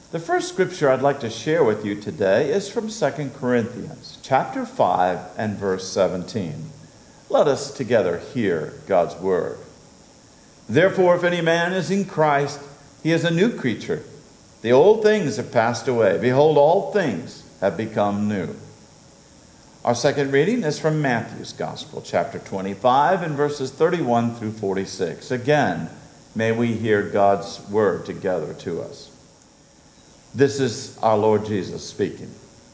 The first scripture I'd like to share with you today is from 2 Corinthians, chapter 5 and verse 17. Let us together hear God's word. Therefore, if any man is in Christ, he is a new creature. The old things have passed away. Behold, all things have become new. Our second reading is from Matthew's Gospel, chapter 25, and verses 31 through 46. Again, may we hear God's word together to us. This is our Lord Jesus speaking.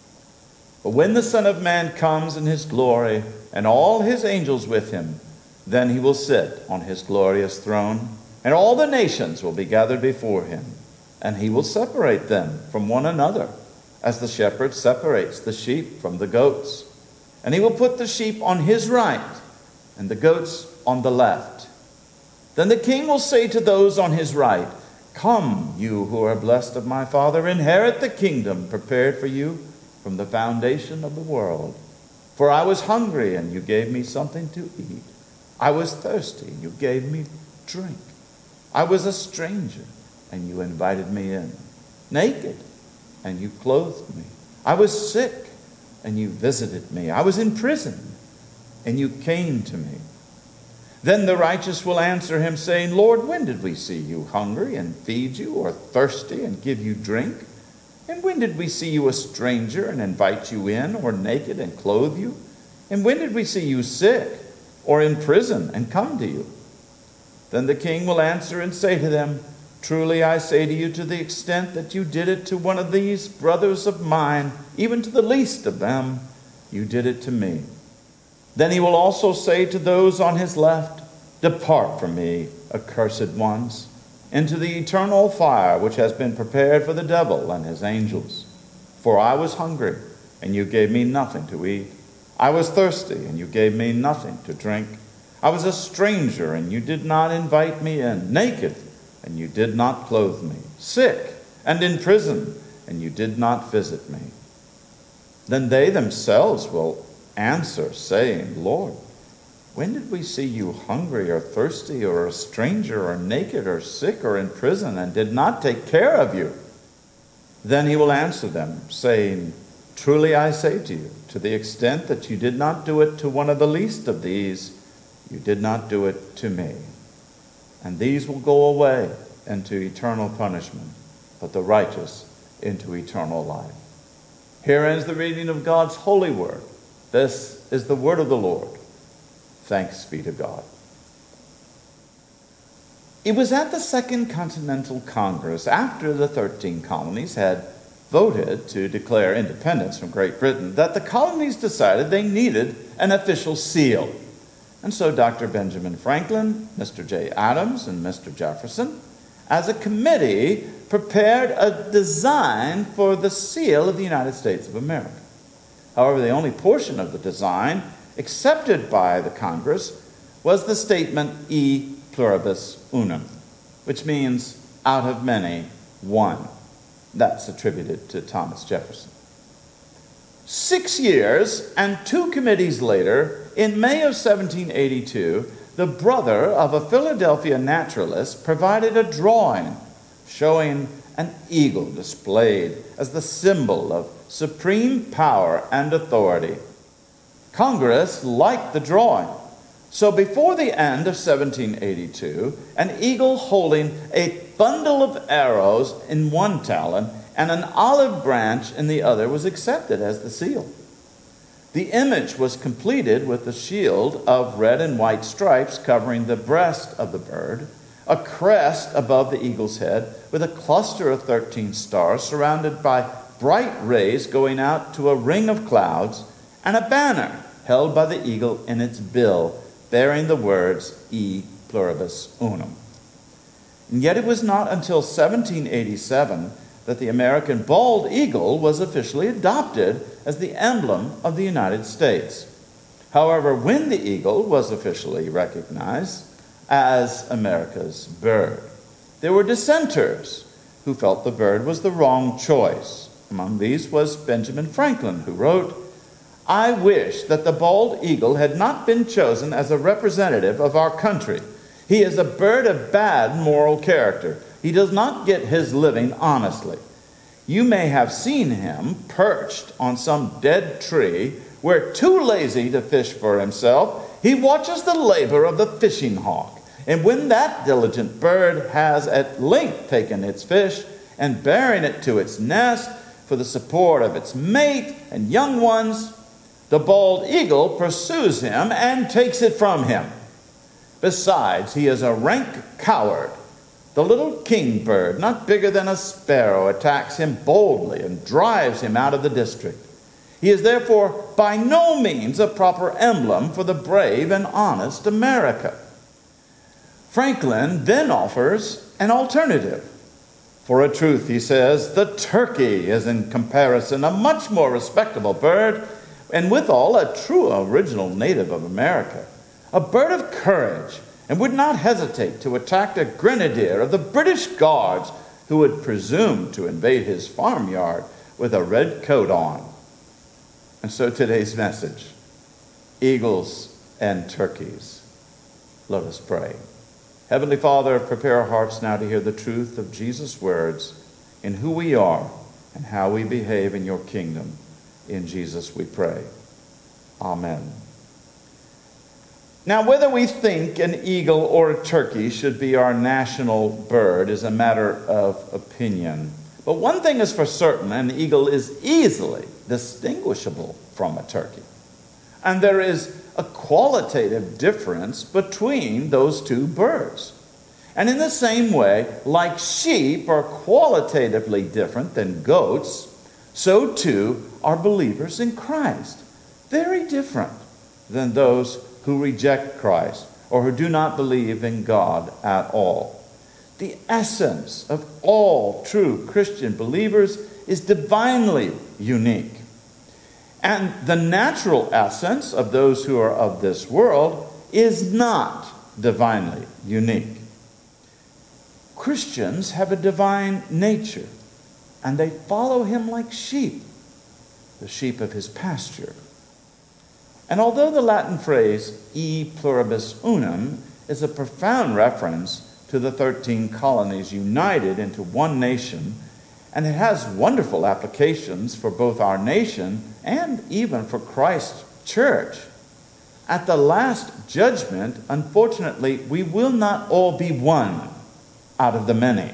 But when the Son of Man comes in his glory, and all his angels with him, then he will sit on his glorious throne, and all the nations will be gathered before him, and he will separate them from one another, as the shepherd separates the sheep from the goats. And he will put the sheep on his right, and the goats on the left. Then the king will say to those on his right, Come, you who are blessed of my Father, inherit the kingdom prepared for you from the foundation of the world. For I was hungry, and you gave me something to eat. I was thirsty, and you gave me drink. I was a stranger, and you invited me in. Naked, and you clothed me. I was sick, and you visited me. I was in prison, and you came to me. Then the righteous will answer him, saying, Lord, when did we see you hungry and feed you, or thirsty and give you drink? And when did we see you a stranger and invite you in, or naked and clothe you? And when did we see you sick or in prison and come to you? Then the king will answer and say to them, Truly I say to you, to the extent that you did it to one of these brothers of mine, even to the least of them, you did it to me. Then he will also say to those on his left, Depart from me, accursed ones, into the eternal fire which has been prepared for the devil and his angels. For I was hungry, and you gave me nothing to eat. I was thirsty, and you gave me nothing to drink. I was a stranger, and you did not invite me in. Naked, and you did not clothe me. Sick, and in prison, and you did not visit me. Then they themselves will answer, saying, Lord, when did we see you hungry or thirsty or a stranger or naked or sick or in prison and did not take care of you? Then he will answer them, saying, Truly I say to you, to the extent that you did not do it to one of the least of these, you did not do it to me. And these will go away into eternal punishment, but the righteous into eternal life. Here ends the reading of God's holy word. This is the word of the Lord. Thanks be to God. It was at the Second Continental Congress, after the 13 colonies had voted to declare independence from Great Britain, that the colonies decided they needed an official seal. And so Dr. Benjamin Franklin, Mr. J. Adams, and Mr. Jefferson, as a committee, prepared a design for the seal of the United States of America. However, the only portion of the design accepted by the Congress was the statement E pluribus unum, which means out of many, one. That's attributed to Thomas Jefferson. 6 years and 2 committees later, in May of 1782, the brother of a Philadelphia naturalist provided a drawing showing an eagle displayed as the symbol of supreme power and authority. Congress liked the drawing. So before the end of 1782, an eagle holding a bundle of arrows in one talon and an olive branch in the other was accepted as the seal. The image was completed with the shield of red and white stripes covering the breast of the bird, a crest above the eagle's head with a cluster of 13 stars surrounded by bright rays going out to a ring of clouds, and a banner held by the eagle in its bill bearing the words E pluribus unum. And yet it was not until 1787 that the American bald eagle was officially adopted as the emblem of the United States. However, when the eagle was officially recognized as America's bird, there were dissenters who felt the bird was the wrong choice. Among these was Benjamin Franklin, who wrote, "I wish that the bald eagle had not been chosen as a representative of our country. He is a bird of bad moral character. He does not get his living honestly. You may have seen him perched on some dead tree where, too lazy to fish for himself, he watches the labor of the fishing hawk. And when that diligent bird has at length taken its fish and bearing it to its nest for the support of its mate and young ones, the bald eagle pursues him and takes it from him. Besides, he is a rank coward. The little kingbird, not bigger than a sparrow, attacks him boldly and drives him out of the district. He is therefore by no means a proper emblem for the brave and honest America. Franklin then offers an alternative. For a truth, he says, the turkey is in comparison a much more respectable bird, and withal a true original native of America, a bird of courage, and would not hesitate to attack a grenadier of the British Guards who would presume to invade his farmyard with a red coat on. And so today's message, eagles and turkeys. Let us pray. Heavenly Father, prepare our hearts now to hear the truth of Jesus' words in who we are and how we behave in your kingdom. In Jesus we pray. Amen. Now, whether we think an eagle or a turkey should be our national bird is a matter of opinion. But one thing is for certain, an eagle is easily distinguishable from a turkey. And there is a qualitative difference between those two birds. And in the same way, like sheep are qualitatively different than goats, so too are believers in Christ. Very different than those who reject Christ or who do not believe in God at all. The essence of all true Christian believers is divinely unique. And the natural essence of those who are of this world is not divinely unique. Christians have a divine nature, and they follow him like sheep, the sheep of his pasture. And although the Latin phrase e pluribus unum is a profound reference to the 13 colonies united into one nation, and it has wonderful applications for both our nation and even for Christ's church, at the last judgment, unfortunately, we will not all be one out of the many.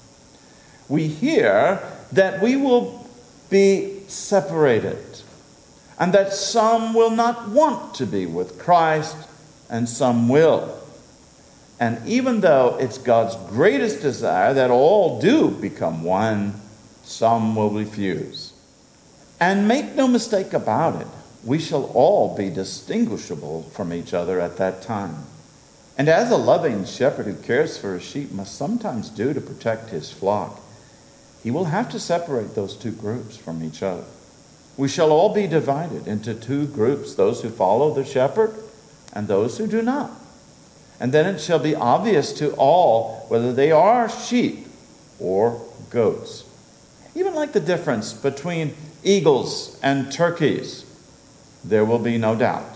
We hear that we will be separated, and that some will not want to be with Christ, and some will. And even though it's God's greatest desire that all do become one, some will refuse. And make no mistake about it, we shall all be distinguishable from each other at that time. And as a loving shepherd who cares for his sheep must sometimes do to protect his flock, he will have to separate those two groups from each other. We shall all be divided into two groups, those who follow the shepherd and those who do not. And then it shall be obvious to all whether they are sheep or goats. Even like the difference between eagles and turkeys, there will be no doubt.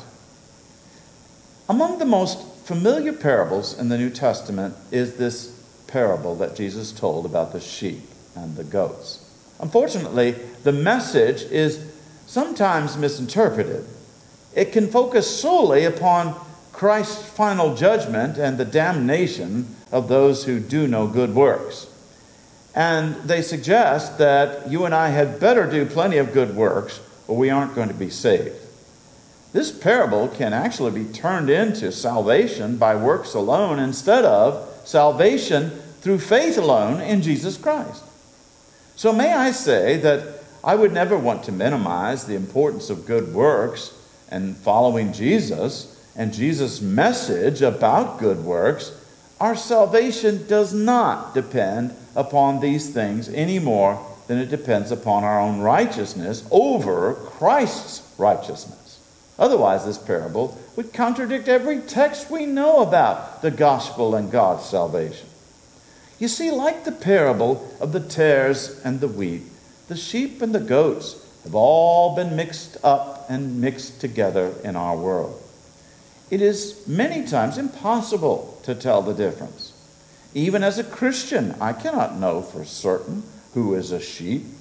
Among the most familiar parables in the New Testament is this parable that Jesus told about the sheep and the goats. Unfortunately, the message is sometimes misinterpreted. It can focus solely upon Christ's final judgment and the damnation of those who do no good works. And they suggest that you and I had better do plenty of good works or we aren't going to be saved. This parable can actually be turned into salvation by works alone instead of salvation through faith alone in Jesus Christ. So may I say that I would never want to minimize the importance of good works and following Jesus and Jesus' message about good works. Our salvation does not depend upon these things any more than it depends upon our own righteousness over Christ's righteousness. Otherwise, this parable would contradict every text we know about the gospel and God's salvation. You see, like the parable of the tares and the wheat, the sheep and the goats have all been mixed up and mixed together in our world. It is many times impossible to tell the difference. Even as a Christian, I cannot know for certain who is a sheep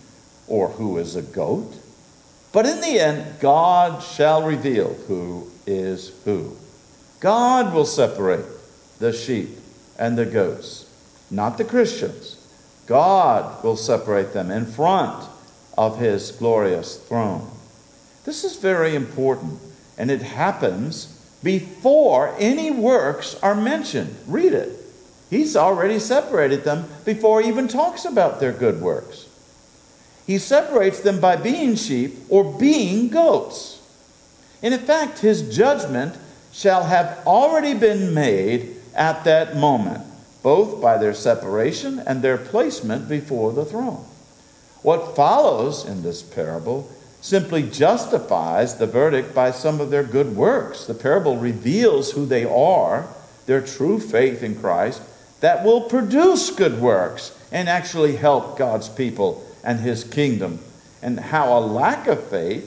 or who is a goat. But in the end, God shall reveal who is who. God will separate the sheep and the goats, not the Christians. God will separate them in front of his glorious throne. This is very important, and it happens before any works are mentioned. Read it. He's already separated them before he even talks about their good works. He separates them by being sheep or being goats. And in fact, his judgment shall have already been made at that moment, both by their separation and their placement before the throne. What follows in this parable simply justifies the verdict by some of their good works. The parable reveals who they are, their true faith in Christ, that will produce good works and actually help God's people and his kingdom, and how a lack of faith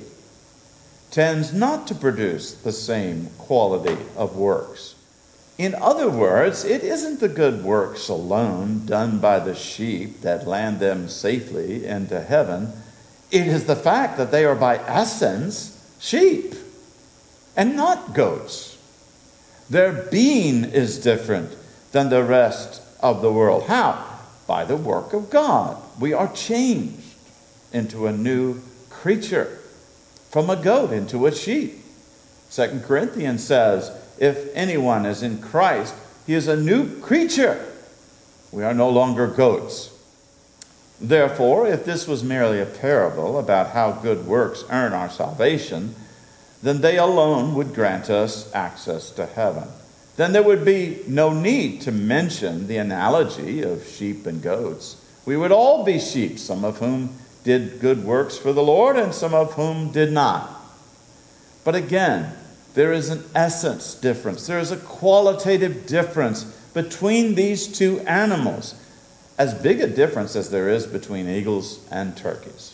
tends not to produce the same quality of works. In other words, it isn't the good works alone done by the sheep that land them safely into heaven. It is the fact that they are by essence sheep and not goats. Their being is different than the rest of the world. How? By the work of God. We are changed into a new creature, from a goat into a sheep. 2 Corinthians says, if anyone is in Christ, he is a new creature. We are no longer goats. Therefore, if this was merely a parable about how good works earn our salvation, then they alone would grant us access to heaven. Then there would be no need to mention the analogy of sheep and goats. We would all be sheep, some of whom did good works for the Lord and some of whom did not. But again, there is an essence difference. There is a qualitative difference between these two animals. As big a difference as there is between eagles and turkeys.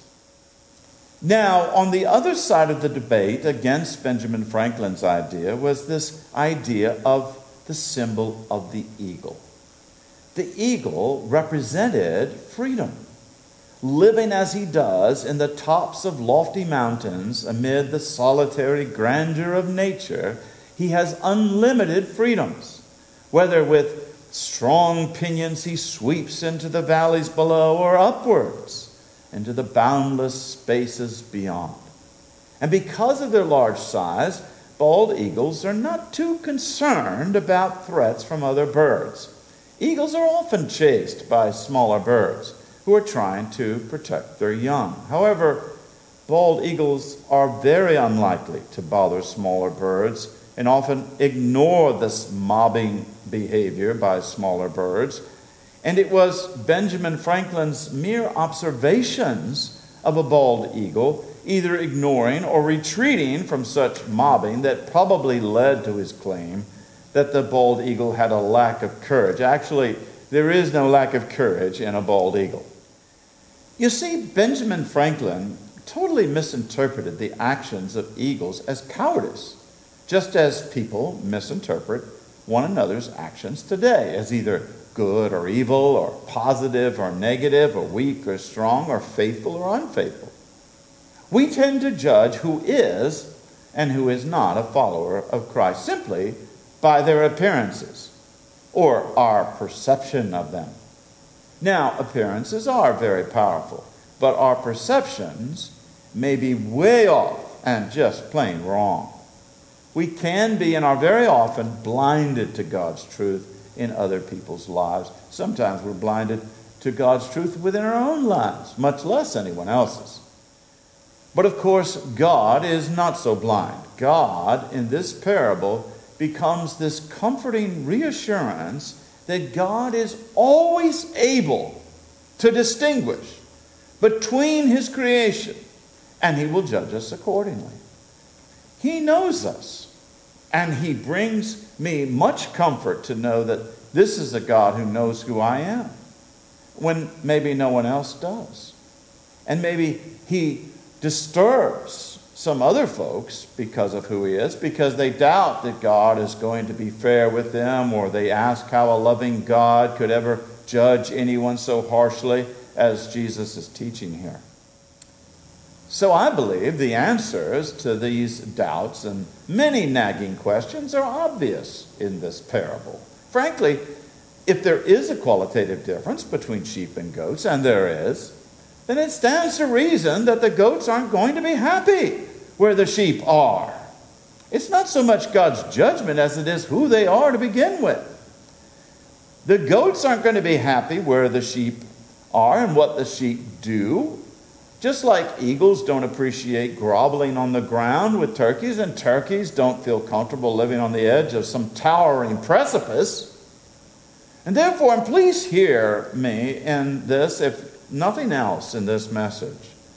Now, on the other side of the debate against Benjamin Franklin's idea was this idea of the symbol of the eagle. The eagle represented freedom. Living as he does in the tops of lofty mountains amid the solitary grandeur of nature, he has unlimited freedoms. Whether with strong pinions he sweeps into the valleys below or upwards into the boundless spaces beyond. And because of their large size, bald eagles are not too concerned about threats from other birds. Eagles are often chased by smaller birds who are trying to protect their young. However, bald eagles are very unlikely to bother smaller birds and often ignore this mobbing behavior by smaller birds. And it was Benjamin Franklin's mere observations of a bald eagle, either ignoring or retreating from such mobbing, that probably led to his claim that the bald eagle had a lack of courage. Actually, there is no lack of courage in a bald eagle. You see, Benjamin Franklin totally misinterpreted the actions of eagles as cowardice, just as people misinterpret one another's actions today as either good or evil, or positive or negative, or weak or strong, or faithful or unfaithful. We tend to judge who is and who is not a follower of Christ simply by their appearances or our perception of them. Now, appearances are very powerful, but our perceptions may be way off and just plain wrong. We can be and are very often blinded to God's truth in other people's lives. Sometimes we're blinded to God's truth within our own lives, much less anyone else's. But of course, God is not so blind. God, in this parable, becomes this comforting reassurance that God is always able to distinguish between his creation, and he will judge us accordingly. He knows us, and he brings me much comfort to know that this is a God who knows who I am, when maybe no one else does. And maybe he disturbs some other folks because of who he is, because they doubt that God is going to be fair with them, or they ask how a loving God could ever judge anyone so harshly as Jesus is teaching here. So I believe the answers to these doubts and many nagging questions are obvious in this parable. Frankly, if there is a qualitative difference between sheep and goats, and there is, then it stands to reason that the goats aren't going to be happy where the sheep are. It's not so much God's judgment as it is who they are to begin with. The goats aren't going to be happy where the sheep are and what the sheep do. Just like eagles don't appreciate groveling on the ground with turkeys, and turkeys don't feel comfortable living on the edge of some towering precipice. And therefore, and please hear me in this, if nothing else in this message,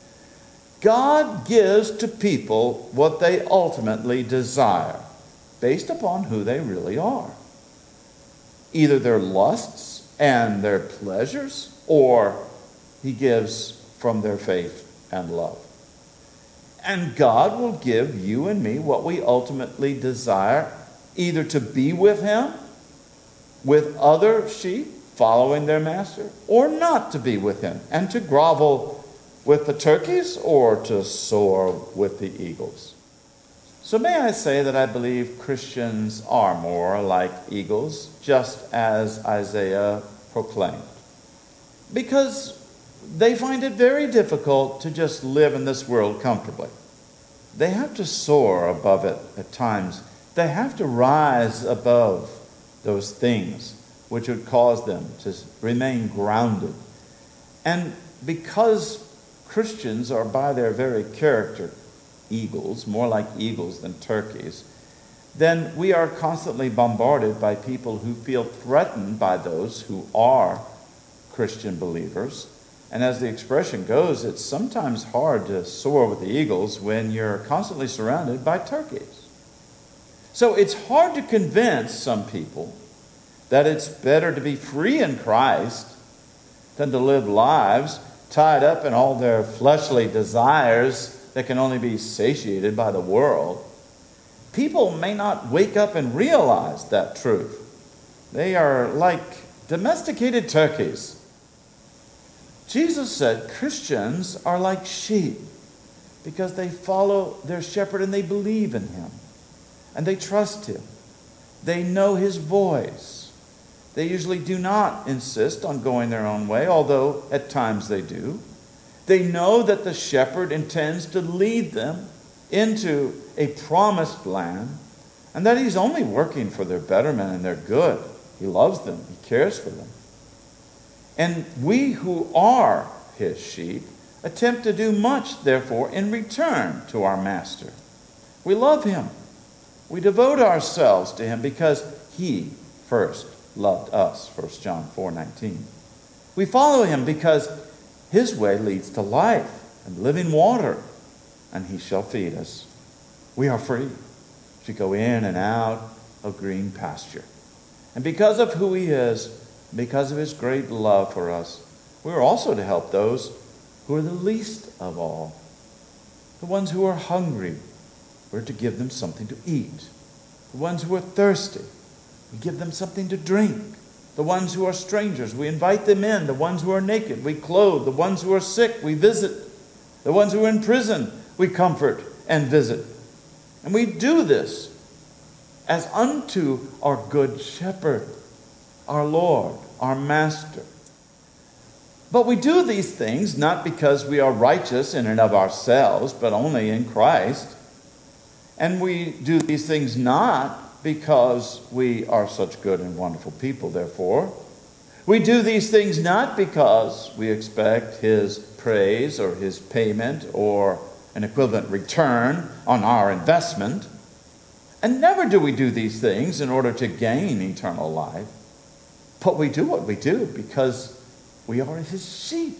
God gives to people what they ultimately desire, based upon who they really are. Either their lusts and their pleasures, or He gives from their faith and love. And God will give you and me what we ultimately desire, either to be with Him, with other sheep following their master, or not to be with Him, and to grovel with the turkeys or to soar with the eagles. So may I say that I believe Christians are more like eagles, just as Isaiah proclaimed. Because they find it very difficult to just live in this world comfortably. They have to soar above it at times. They have to rise above those things which would cause them to remain grounded. And because Christians are by their very character eagles, more like eagles than turkeys, then we are constantly bombarded by people who feel threatened by those who are Christian believers. And as the expression goes, it's sometimes hard to soar with the eagles when you're constantly surrounded by turkeys. So it's hard to convince some people that it's better to be free in Christ than to live lives tied up in all their fleshly desires that can only be satiated by the world. People may not wake up and realize that truth. They are like domesticated turkeys. Jesus said Christians are like sheep because they follow their shepherd and they believe in Him and they trust Him. They know His voice. They usually do not insist on going their own way, although at times they do. They know that the shepherd intends to lead them into a promised land and that He's only working for their betterment and their good. He loves them. He cares for them. And we who are His sheep attempt to do much, therefore, in return to our Master. We love Him. We devote ourselves to Him because He first loved us, 1 John 4:19. We follow Him because His way leads to life and living water, and He shall feed us. We are free to go in and out of green pasture. And because of who He is, because of His great love for us, we are also to help those who are the least of all, the ones who are hungry. We're to give them something to eat. The ones who are thirsty, we give them something to drink. The ones who are strangers, we invite them in. The ones who are naked, we clothe. The ones who are sick, we visit. The ones who are in prison, we comfort and visit. And we do this as unto our good shepherd, our Lord, our Master. But we do these things not because we are righteous in and of ourselves, but only in Christ. And we do these things not because we are such good and wonderful people, therefore. We do these things not because we expect His praise or His payment or an equivalent return on our investment. And never do we do these things in order to gain eternal life. But we do what we do because we are His sheep.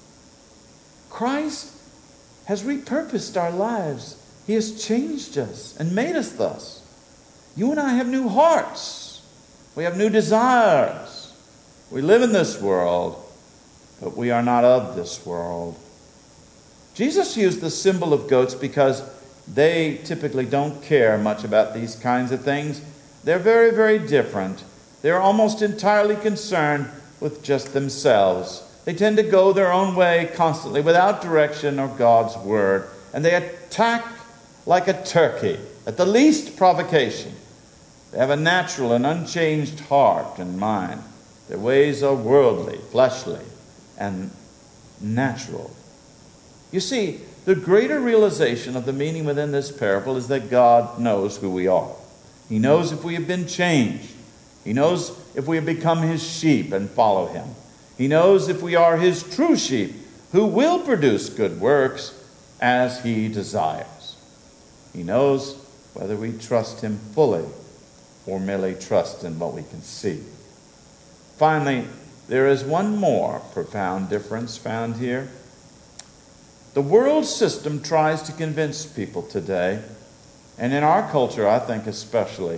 Christ has repurposed our lives. He has changed us and made us thus. You and I have new hearts. We have new desires. We live in this world, but we are not of this world. Jesus used the symbol of goats because they typically don't care much about these kinds of things. They're very, very different. They're almost entirely concerned with just themselves. They tend to go their own way constantly without direction or God's word. And they attack like a turkey at the least provocation. They have a natural and unchanged heart and mind. Their ways are worldly, fleshly, and natural. You see, the greater realization of the meaning within this parable is that God knows who we are. He knows if we have been changed. He knows if we have become his sheep and follow him. He knows if we are his true sheep who will produce good works as he desires. He knows whether we trust him fully or merely trust in what we can see. Finally, there is one more profound difference found here. The world system tries to convince people today, and in our culture, I think especially,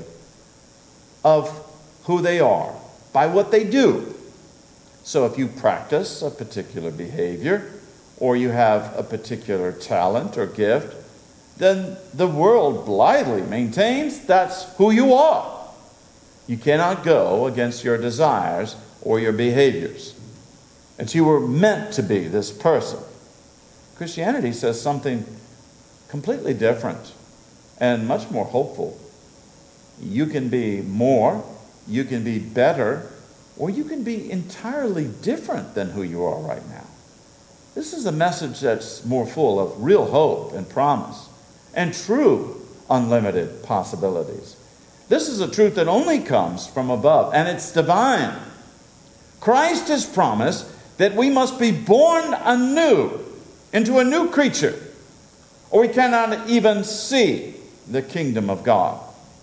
of who they are by what they do. So if you practice a particular behavior, or you have a particular talent or gift, then the world blithely maintains that's who you are. You cannot go against your desires or your behaviors. And you were meant to be this person. Christianity says something completely different and much more hopeful. You can be more, you can be better, or you can be entirely different than who you are right now. This is a message that's more full of real hope and promise and true unlimited possibilities. This is a truth that only comes from above, and it's divine. Christ has promised that we must be born anew into a new creature, or we cannot even see the kingdom of God.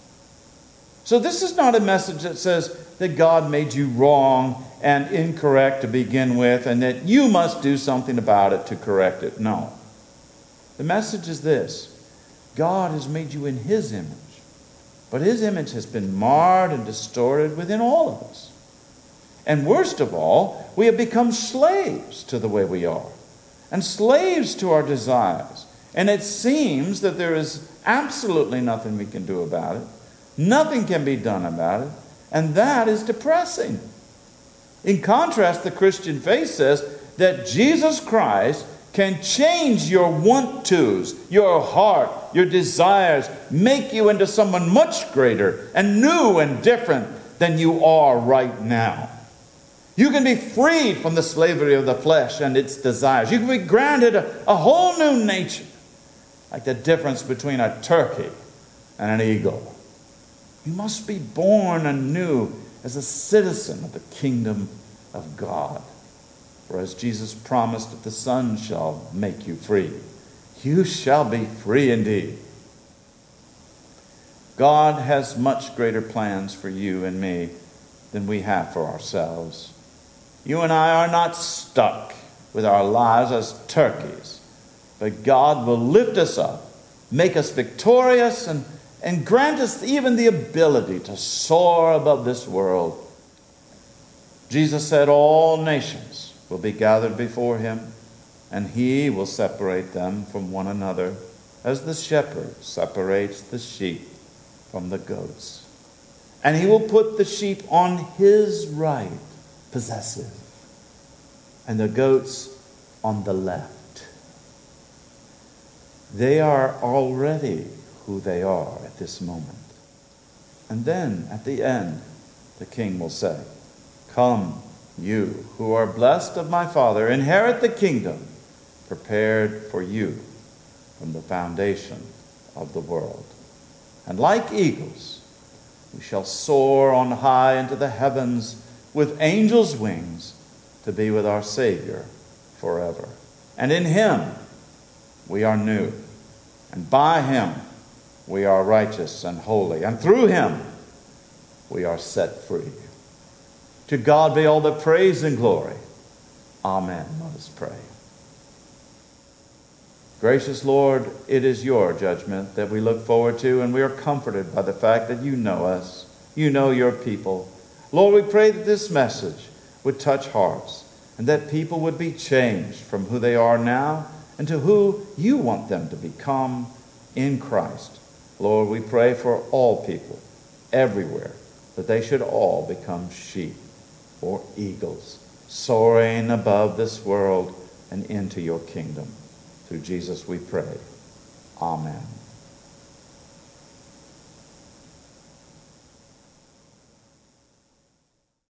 So this is not a message that says that God made you wrong and incorrect to begin with, and that you must do something about it to correct it. No. The message is this: God has made you in his image, but his image has been marred and distorted within all of us. And worst of all, we have become slaves to the way we are, and slaves to our desires. And it seems that there is absolutely nothing we can do about it. Nothing can be done about it. And that is depressing. In contrast, the Christian faith says that Jesus Christ can change your want-tos, your heart, your desires, make you into someone much greater and new and different than you are right now. You can be freed from the slavery of the flesh and its desires. You can be granted a whole new nature, like the difference between a turkey and an eagle. You must be born anew as a citizen of the kingdom of God. For as Jesus promised that the Son shall make you free, you shall be free indeed. God has much greater plans for you and me than we have for ourselves. You and I are not stuck with our lives as turkeys, but God will lift us up, make us victorious, and grant us even the ability to soar above this world. Jesus said all nations will be gathered before him, and he will separate them from one another as the shepherd separates the sheep from the goats. And he will put the sheep on his right, possessive, and the goats on the left. They are already who they are at this moment. And then at the end, the king will say, "Come, you who are blessed of my Father, inherit the kingdom prepared for you from the foundation of the world. And like eagles, we shall soar on high into the heavens with angels' wings to be with our Savior forever. And in him we are new, and by him we are righteous and holy, and through him we are set free. To God be all the praise and glory. Amen." Let us pray. Gracious Lord, it is your judgment that we look forward to, and we are comforted by the fact that you know us. You know your people. Lord, we pray that this message would touch hearts, and that people would be changed from who they are now and to who you want them to become in Christ. Lord, we pray for all people everywhere, that they should all become sheep or eagles, soaring above this world and into your kingdom. Through Jesus we pray. Amen.